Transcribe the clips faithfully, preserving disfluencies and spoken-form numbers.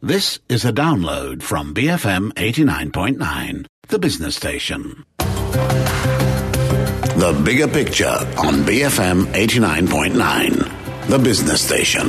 This is a download from B F M eighty-nine point nine, the business station. The Bigger Picture on B F M eighty-nine point nine, the business station.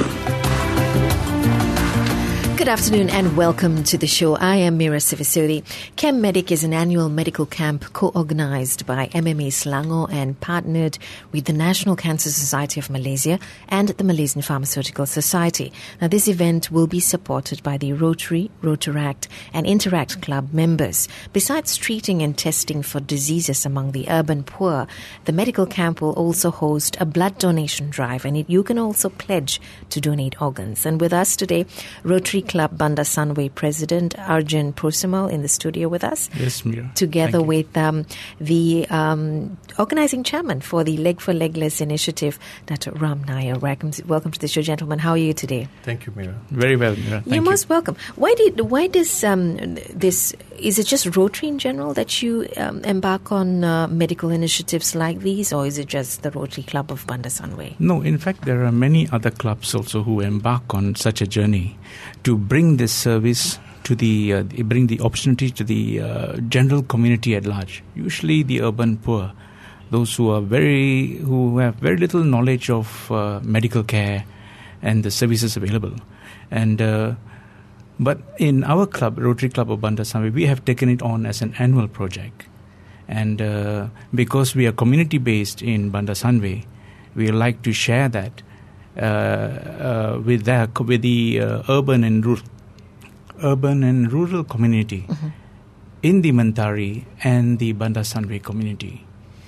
Good afternoon and welcome to the show. I am Mira Sivisodi. Chem Medic is an annual medical camp co-organized by M M A Selangor and partnered with the National Cancer Society of Malaysia and the Malaysian Pharmaceutical Society. Now, this event will be supported by the Rotary, Rotaract and Interact Club members. Besides treating and testing for diseases among the urban poor, the medical camp will also host a blood donation drive, and it, you can also pledge to donate organs. And with us today, Rotary Club Bandar Sunway President Arjun Pursemal in the studio with us. Yes, Mira. Together with um, the um, organizing chairman for the Leg for Legless initiative, Doctor Ram Nair. Welcome, welcome to the show, gentlemen. How are you today? Thank you, Mira. Very well, Mira. Thank You're you. most welcome. Why did why does um, this? Is it just Rotary in general that you um, embark on uh, medical initiatives like these, or is it just the Rotary Club of Bandar Sunway? No, in fact, there are many other clubs also who embark on such a journey to bring this service to the uh, bring the opportunity to the uh, general community at large. Usually, the urban poor, those who are very who have very little knowledge of uh, medical care and the services available, and. Uh, But in our club, Rotary Club of Bandar Sunway, we have taken it on as an annual project. And uh, because we are community-based in Bandar Sunway, we like to share that uh, uh, with, the, with the uh, urban and rural, urban and rural community mm-hmm. in the Mentari and the Bandar Sunway community.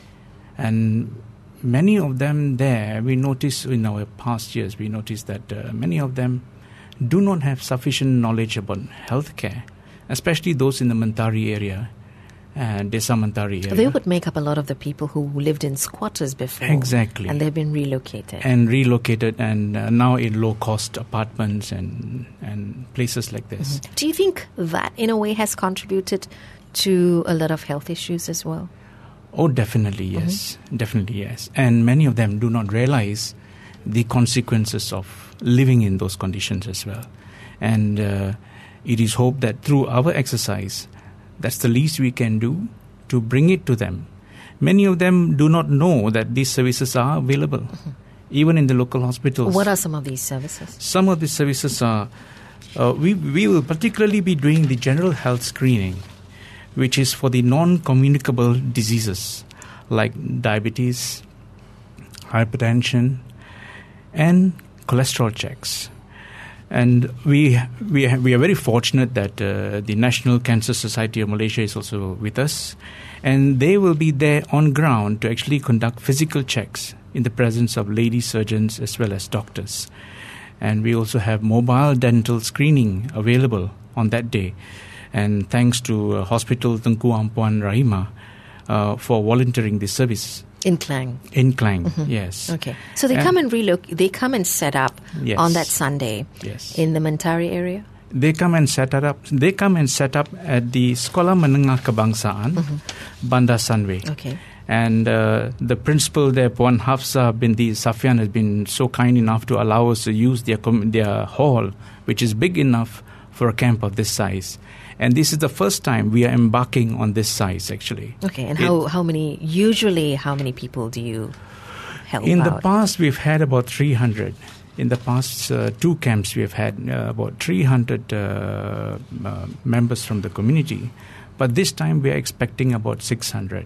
And many of them there, we noticed in our past years, we noticed that uh, many of them do not have sufficient knowledge about healthcare, especially those in the Mentari area and Desa Mentari area. They would make up a lot of the people who lived in squatters before. Exactly. And they've been relocated. And relocated and uh, now in low-cost apartments and, and places like this. Mm-hmm. Do you think that, in a way, has contributed to a lot of health issues as well? Oh, definitely, yes. Mm-hmm. Definitely, yes. And many of them do not realize the consequences of living in those conditions as well. And uh, it is hoped that through our exercise, that's the least we can do to bring it to them. Many of them do not know that these services are available, mm-hmm. even in the local hospitals. What are some of these services? Some of these services are, uh, we, we will particularly be doing the general health screening, which is for the non-communicable diseases like diabetes, hypertension, and cholesterol checks. And we we we are very fortunate that uh, the National Cancer Society of Malaysia is also with us, and they will be there on ground to actually conduct physical checks in the presence of lady surgeons as well as doctors. And we also have mobile dental screening available on that day. And thanks to uh, Hospital Tengku Ampuan Rahimah uh, for volunteering this service. In Klang. In Klang, mm-hmm. yes. Okay. So they and come and relook. They come and set up yes. on that Sunday yes. in the Mentari area? They come and set up They come and set up at the Sekolah Menengah Kebangsaan, mm-hmm. Bandar Sunway. Okay. And uh, the principal there, Puan Hafsah binti Safian, has been so kind enough to allow us to use their, their hall, which is big enough for a camp of this size. And this is the first time we are embarking on this size, actually. Okay, and how, how many, usually how many people do you help In out? the past, we've had about three hundred. In the past uh, two camps, we've had uh, about three hundred uh, uh, members from the community. But this time, we are expecting about six hundred.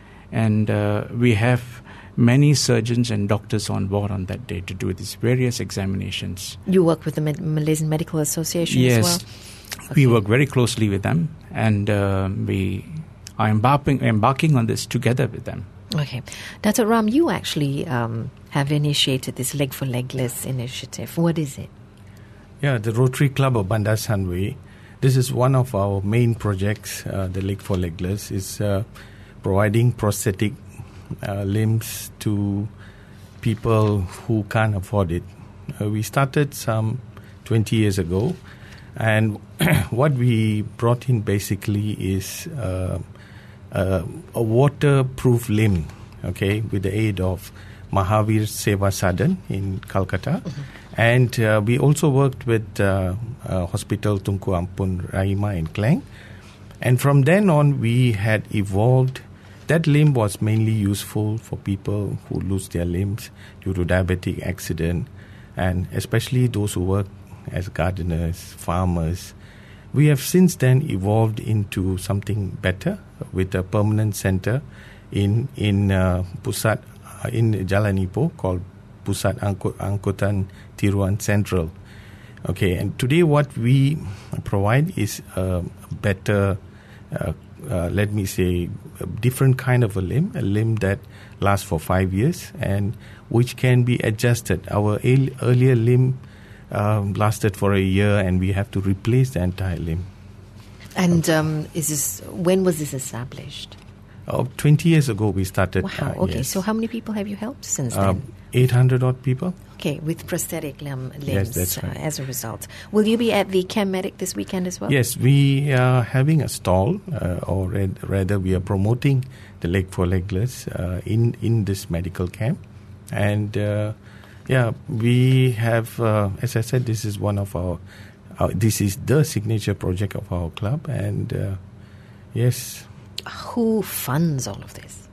And uh, we have many surgeons and doctors on board on that day to do these various examinations. You work with the Med- Malaysian Medical Association yes. as well? Okay. We work very closely with them, and uh, we are embarking, embarking on this together with them. Okay. Doctor Ram, you actually um, have initiated this Leg for Legless initiative. What is it? Yeah, the Rotary Club of Bandar Sunway. This is one of our main projects, uh, the Leg for Legless, is uh, providing prosthetic uh, limbs to people who can't afford it. Uh, we started some twenty years ago. And what we brought in basically is uh, uh, a waterproof limb, okay, with the aid of Mahavir Seva Sadan in Calcutta, mm-hmm. And uh, we also worked with uh, uh, Hospital Tunku Ampun Rahimah in Klang. And from then on, we had evolved. That limb was mainly useful for people who lose their limbs due to diabetic accident, and especially those who work as gardeners, farmers. We have since then evolved into something better with a permanent center in in uh, Pusat uh, in Jalan Ipoh called Pusat Angkut, Angkutan Tiruan Central. Okay, and today what we provide is a better, uh, uh, let me say, a different kind of a limb, a limb that lasts for five years and which can be adjusted. Our el- earlier limb um, lasted for a year, and we have to replace the entire limb. And um, is this, when was this established? Uh, twenty years ago we started. Wow, uh, okay. yes. So how many people have you helped since Uh, then? eight hundred odd people. Okay, with prosthetic limb, limbs Yes, that's right. uh, as a result. Will you be at the ChemMedic this weekend as well? Yes, we are having a stall, uh, or red, rather we are promoting the Leg for Legless uh, in, in this medical camp. And uh, yeah, we have, uh, as I said, this is one of our, uh, this is the signature project of our club. And uh, yes. Who funds all of this?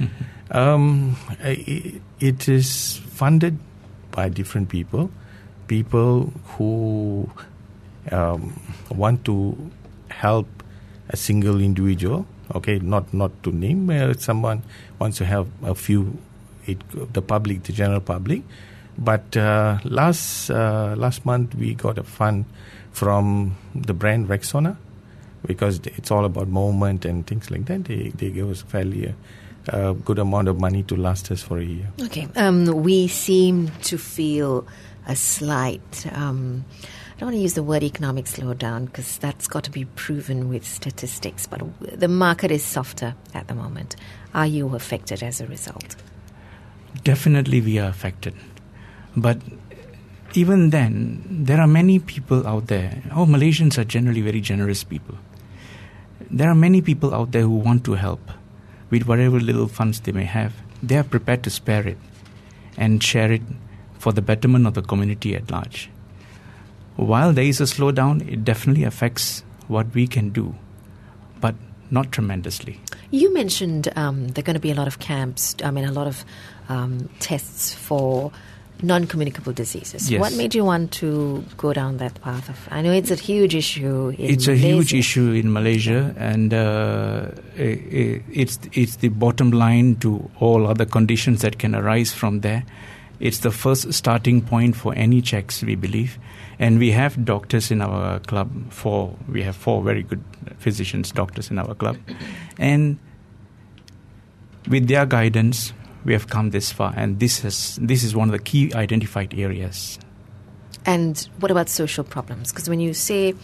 Um, it, it is funded by different people, people who um, want to help a single individual. Okay, not not to name, uh, someone wants to help a few, it, the public, the general public. But uh, last uh, last month we got a fund from the brand Rexona, because it's all about movement and things like that. They they gave us fairly a, a good amount of money to last us for a year. Okay. Um, we seem to feel a slight, um, I don't want to use the word economic slowdown because that's got to be proven with statistics, but the market is softer at the moment. Are you affected as a result? Definitely we are affected. But even then, there are many people out there. Oh, Malaysians are generally very generous people. There are many people out there who want to help with whatever little funds they may have. They are prepared to spare it and share it for the betterment of the community at large. While there is a slowdown, it definitely affects what we can do, but not tremendously. You mentioned um, there are going to be a lot of camps, I mean, a lot of um, tests for non-communicable diseases. Yes. What made you want to go down that path? Of, I know it's a huge issue in It's Malaysia. a huge issue in Malaysia, and uh, it, it's it's the bottom line to all other conditions that can arise from there. It's the first starting point for any checks, we believe. And we have doctors in our club. Four, we have four very good physicians, doctors in our club. And with their guidance, we have come this far, and this has this is one of the key identified areas. And what about social problems? Because when you say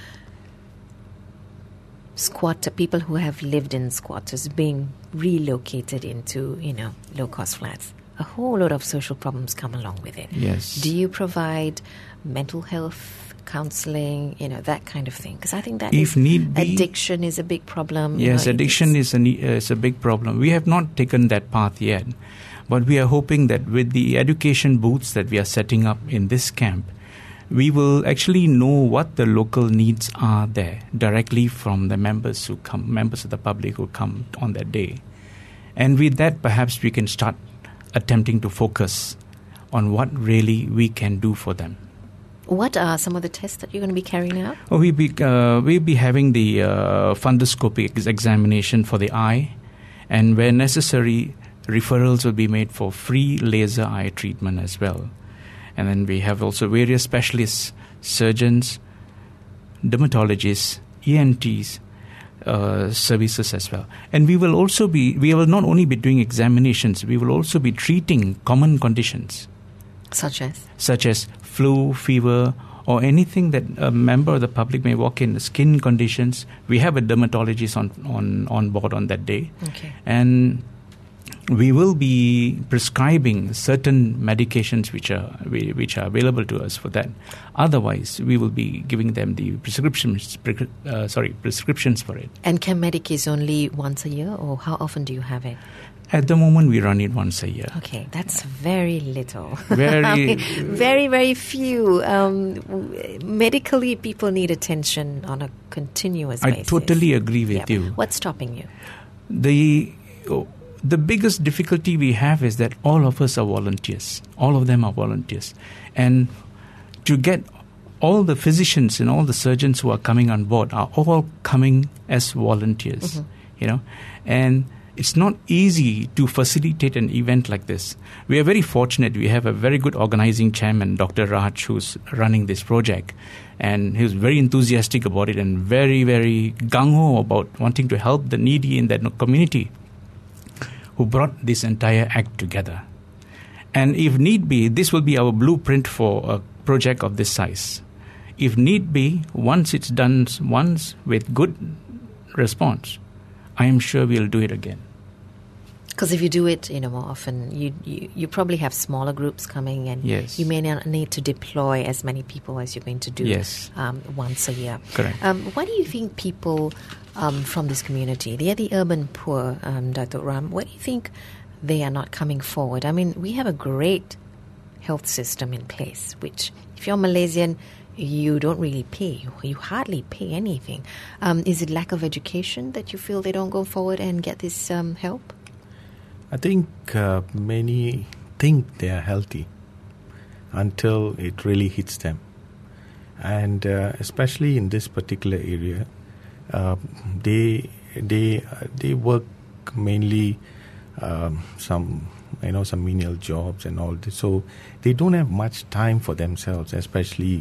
squatter, people who have lived in squatters being relocated into, you know, low-cost flats, a whole lot of social problems come along with it. Yes. Do you provide mental health counseling, you know, that kind of thing? Because I think that If is, need be, addiction is a big problem. you Yes, know, addiction it's- is a, ne- uh, is a big problem. We have not taken that path yet, but we are hoping that with the education booths that we are setting up in this camp, we will actually know what the local needs are there directly from the members who come, members of the public who come on that day. And with that, perhaps we can start attempting to focus on what really we can do for them. What are some of the tests that you're going to be carrying out? Oh, we'll be, uh, we'll be having the uh, fundoscopic ex- examination for the eye, and where necessary, referrals will be made for free laser eye treatment as well. And then we have also various specialists, surgeons, dermatologists, E N Ts, uh, services as well. And we will also be, we will not only be doing examinations, we will also be treating common conditions. Such as? Such as flu, fever, or anything that a member of the public may walk in, skin conditions. We have a dermatologist on, on, on board on that day. Okay. And we will be prescribing certain medications which are which are available to us for that. Otherwise, we will be giving them the prescriptions, uh, sorry, prescriptions for it. And ChemMedic is only once a year, or how often do you have it? At the moment, we run it once a year. Okay, that's very little. Very, I mean, very, very few. Um, medically, people need attention on a continuous I basis. I totally agree with yep. you. What's stopping you? The oh, the biggest difficulty we have is that all of us are volunteers. All of them are volunteers, and to get all the physicians and all the surgeons who are coming on board are all coming as volunteers. Mm-hmm. You know, and it's not easy to facilitate an event like this. We are very fortunate. We have a very good organizing chairman, Doctor Raj, who's running this project. And he was very enthusiastic about it and very, very gung-ho about wanting to help the needy in that community, who brought this entire act together. And if need be, this will be our blueprint for a project of this size. If need be, once it's done once with good response, I am sure we'll do it again. Because if you do it, you know, more often, you, you you probably have smaller groups coming, and yes. you may not need to deploy as many people as you're going to do yes. um, once a year. Correct. Um, why do you think people um, from this community, they are the urban poor, um, Datuk Ram, why do you think they are not coming forward? I mean, we have a great health system in place, which if you're Malaysian, you don't really pay. You hardly pay anything. Um, is it lack of education that you feel they don't go forward and get this um, help? I think uh, many think they are healthy until it really hits them. And uh, especially in this particular area, uh, they they they work mainly um, some you know some menial jobs and all this. So they don't have much time for themselves, especially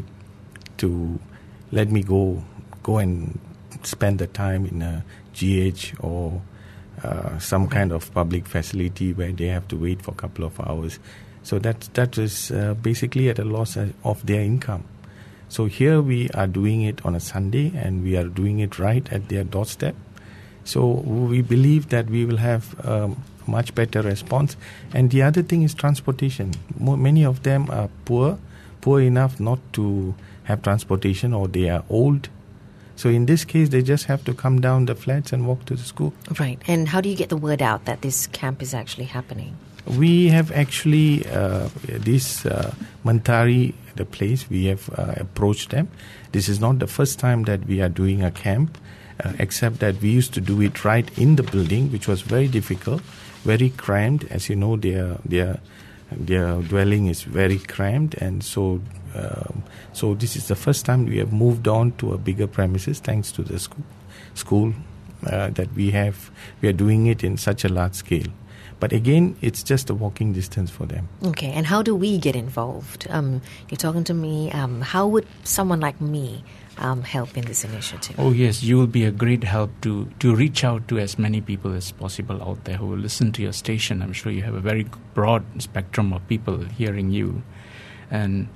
to let me go go and spend the time in a G H or Uh, some kind of public facility where they have to wait for a couple of hours. So that that is uh, basically at a loss of their income. So here we are doing it on a Sunday, and we are doing it right at their doorstep. So we believe that we will have um, much better response. And the other thing is transportation. More, many of them are poor, poor enough not to have transportation, or they are old. So in this case, they just have to come down the flats and walk to the school. Right. And how do you get the word out that this camp is actually happening? We have actually, uh, this uh, Mentari, the place, we have uh, approached them. This is not the first time that we are doing a camp, uh, except that we used to do it right in the building, which was very difficult, very cramped. As you know, their, their, their dwelling is very cramped, and so Um, so this is the first time we have moved on to a bigger premises, thanks to the school, school uh, that we have. We are doing it in such a large scale. But again, it's just a walking distance for them. Okay, and how do we get involved? Um, you're talking to me. Um, how would someone like me um, help in this initiative? Oh, yes, you will be a great help to, to reach out to as many people as possible out there who will listen to your station. I'm sure you have a very broad spectrum of people hearing you. And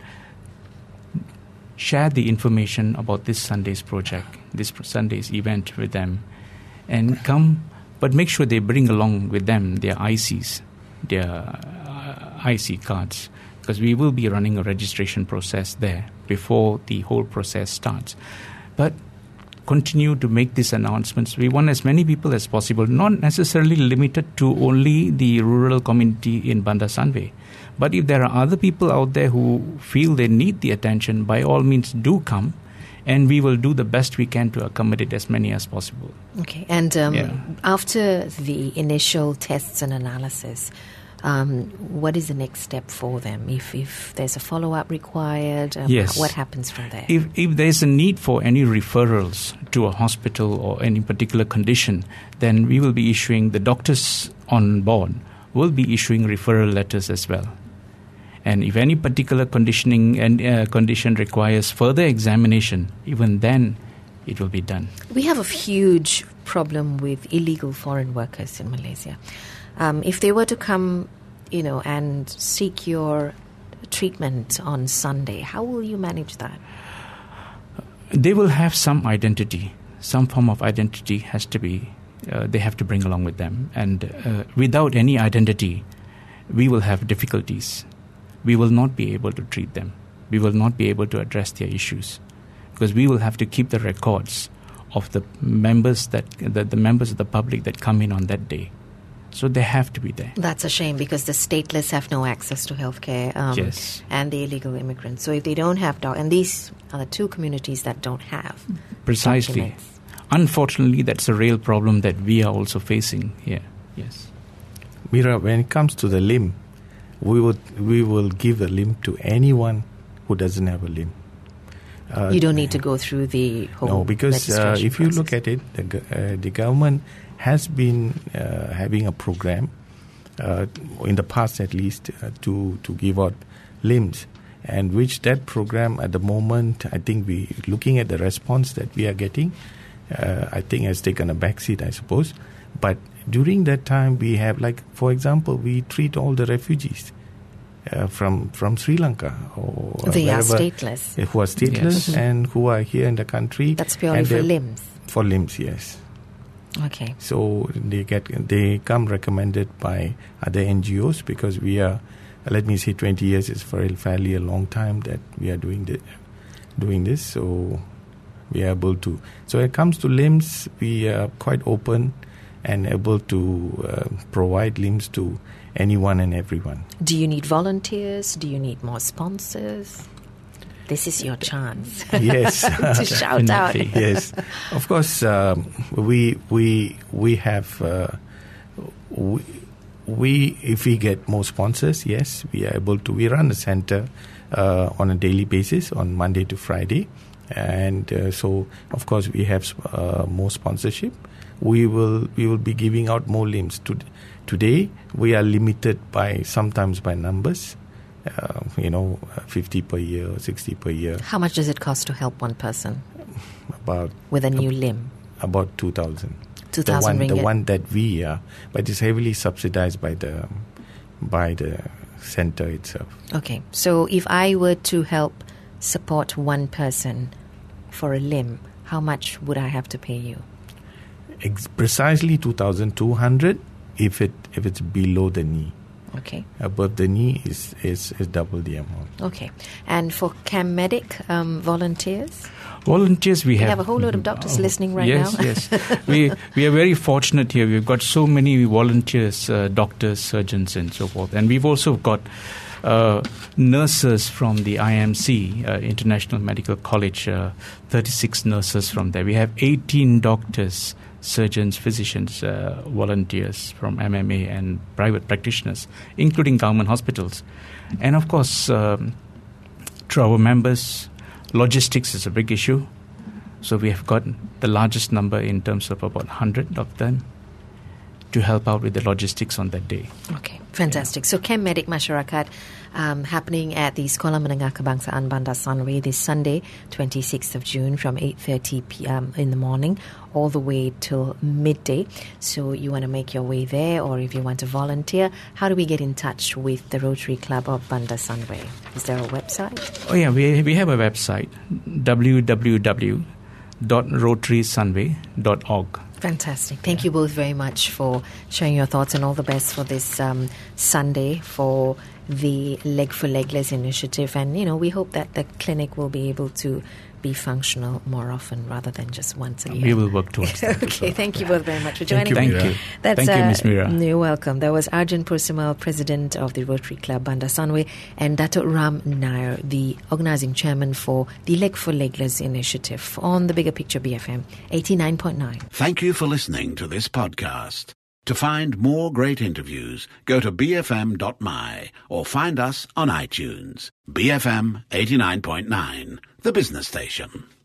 share the information about this Sunday's project, this Sunday's event with them, and come, but make sure they bring along with them their I Cs, their uh, I C cards, because we will be running a registration process there before the whole process starts. But continue to make these announcements. We want as many people as possible, not necessarily limited to only the rural community in Bandar Sunway. But if there are other people out there who feel they need the attention, by all means do come, and we will do the best we can to accommodate as many as possible. Okay, and um, yeah. after the initial tests and analysis, um, what is the next step for them? If if there's a follow-up required, um, yes. what happens from there? If if there's a need for any referrals to a hospital or any particular condition, then we will be issuing, the doctors on board will be issuing referral letters as well. And if any particular conditioning and uh, condition requires further examination, even then it will be done. We have a huge problem with illegal foreign workers in Malaysia. Um, if they were to come, you know, and seek your treatment on Sunday, how will you manage that? They will have some identity. Some form of identity has to be, uh, they have to bring along with them. And uh, without any identity, we will have difficulties. We will not be able to treat them. We will not be able to address their issues, because we will have to keep the records of the members that the, the members of the public that come in on that day. So they have to be there. That's a shame because the stateless have no access to healthcare, um, Yes. and the illegal immigrants. So if they don't have doc- and these are the two communities that don't have Precisely. documents. Unfortunately, that's a real problem that we are also facing here. Yes. Mira, when it comes to the limb, we would we will give the limb to anyone who doesn't have a limb. Uh, You don't need to go through the whole No, because uh, registration if you look process. at it, the, go- uh, the government has been uh, having a program, uh, in the past at least, uh, to, to give out limbs. And which that program at the moment, I think we, looking at the response that we are getting, uh, I think has taken a backseat, I suppose. But during that time, we have, like, for example, we treat all the refugees uh, from from Sri Lanka or They are wherever, stateless. uh, who are stateless Yes. and who are here in the country. That's purely and for they- limbs. For limbs, yes. Okay. So they get they come recommended by other N G Os because we are, let me say, twenty years is for a fairly a long time that we are doing the, doing this. So we are able to. So when it comes to limbs, we are quite open and able to uh, provide limbs to anyone and everyone. Do you need volunteers? Do you need more sponsors? This is your chance Yes. to shout out. Definitely. Yes, of course. Um, we we we have uh, we, we if we get more sponsors, yes, we are able to. We run a center uh, on a daily basis on Monday to Friday, and uh, so of course we have uh, more sponsorship. We will we will be giving out more limbs. To, today we are limited by sometimes by numbers. Uh, you know, fifty per year, sixty per year, How much does it cost to help one person about with a new limb? about two thousand. Two The thousand one, the ringgit. one that we are, but it's heavily subsidized by the by the center itself. Okay, so if I were to help support one person for a limb, how much would I have to pay you? Ex- precisely two thousand two hundred if it if it's below the knee. Okay, Above the knee is is, is double the amount. okay. And for Cam Medic um, volunteers? Volunteers, we We have. have a whole lot of doctors listening right yes, now. Yes, yes. we we are very fortunate here. We've got so many volunteers, uh, doctors, surgeons, and so forth. And we've also got uh, nurses from the I M C, uh, International Medical College, uh, thirty-six nurses from there. We have eighteen doctors, surgeons, physicians, uh, volunteers from M M A and private practitioners, including government hospitals. And of course, um, to our members, logistics is a big issue. So we have got the largest number in terms of about one hundred of them to help out with the logistics on that day. Okay, fantastic. So Cam Medic Masyarakat um, happening at the Sekolah Menengah Kebangsaan Bandar Sunway this Sunday, twenty-sixth of June from eight thirty p.m. in the morning all the way till midday. So you want to make your way there, or if you want to volunteer, how do we get in touch with the Rotary Club of Bandar Sunway? Is there a website? Oh yeah, we we have a website, w w w dot rotary sunway dot org. Fantastic. Thank you both very much for sharing your thoughts, and all the best for this um, Sunday for the Leg for Legless initiative. And, you know, we hope that the clinic will be able to be functional more often rather than just once a year. We will work towards that. Okay, thank you both very much for Thank joining you, me. Thank Mira. you. That's, Thank you, uh, Miss Mira. You're welcome. That was Arjun Pursimal, President of the Rotary Club Bandar Sunway, and Dato' Ram Nair, the Organising Chairman for the Leg for Legless initiative on the Bigger Picture B F M eighty-nine point nine. Thank you for listening to this podcast. To find more great interviews, go to b f m dot m y or find us on iTunes. B F M eighty-nine point nine, the business station.